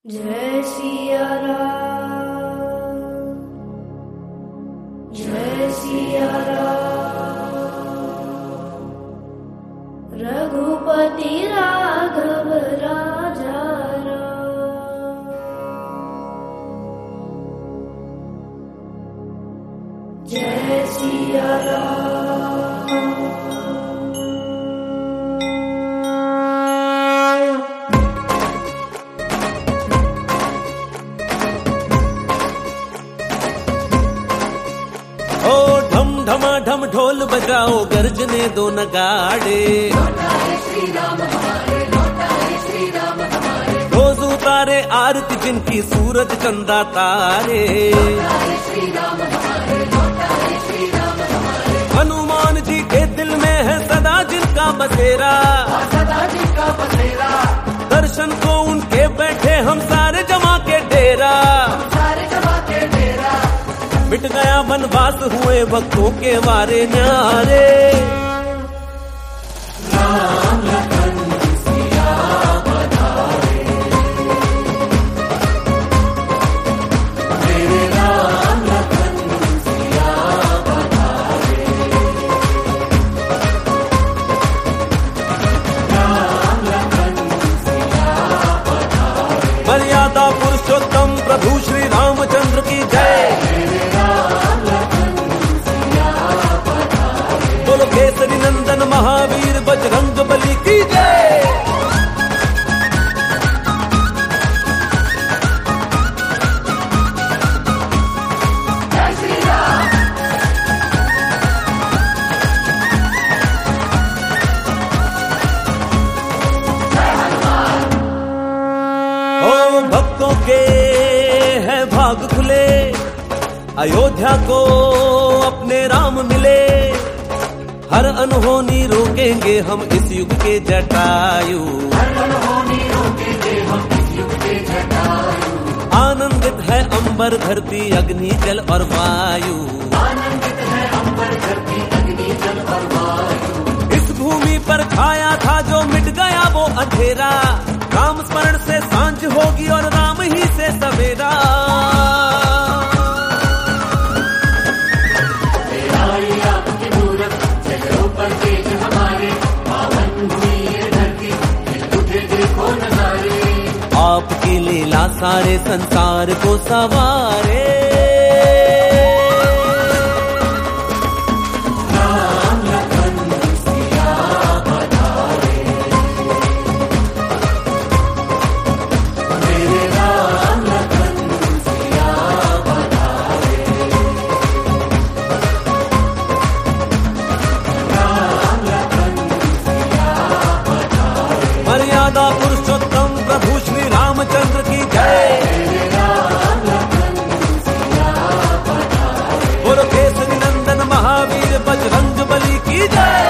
जय सिया राम, जय सिया राम। रघुपति राघव राजा राम। जय सिया राम। ढम ढोल बजाओ गर्जने दो नगाड़े, रोज उतारे आरती जिनकी सूरज चंदा तारे। हनुमान जी के दिल में है सदा जिनका बसेरा, दर्शन को उनके बैठे हम सारे जमा के डेरा। मिट गया वनवास हुए भक्तों के वारे न्यारे। राम लखन सिया पधारे, मेरे राम लखन सिया पधारे। राम लखन सिया पधारे। मर्यादा पुरुषोत्तम प्रभु श्री रामचंद्र की जय। केसरी नंदन महावीर बजरंग बली की जय। जय श्री राम। जय हनुमान। ओ भक्तों के है भाग खुले, अयोध्या को अपने राम मिले। हर अनहोनी रोकेंगे हम इस युग के जटायु, हर अनहोनी रोकेंगे हम इस युग के जटायु। आनंदित है अंबर धरती अग्नि जल और वायु, आनंदित है अंबर धरती अग्नि जल और वायु। इस भूमि पर छाया था जो मिट गया वो अंधेरा, राम स्मरण से सांझ होगी और राम ही से सवेरा। आपकी लीला सारे संसार को सवारे। राम लखन सिया पधारे, मेरे राम लखन सिया पधारे। राम लखन सिया पधारे। मर्यादा पुरुषोत्तम प्रभु श्री रामचंद्र की जय। बोलो केसरी नंदन महावीर बजरंग बली की जय।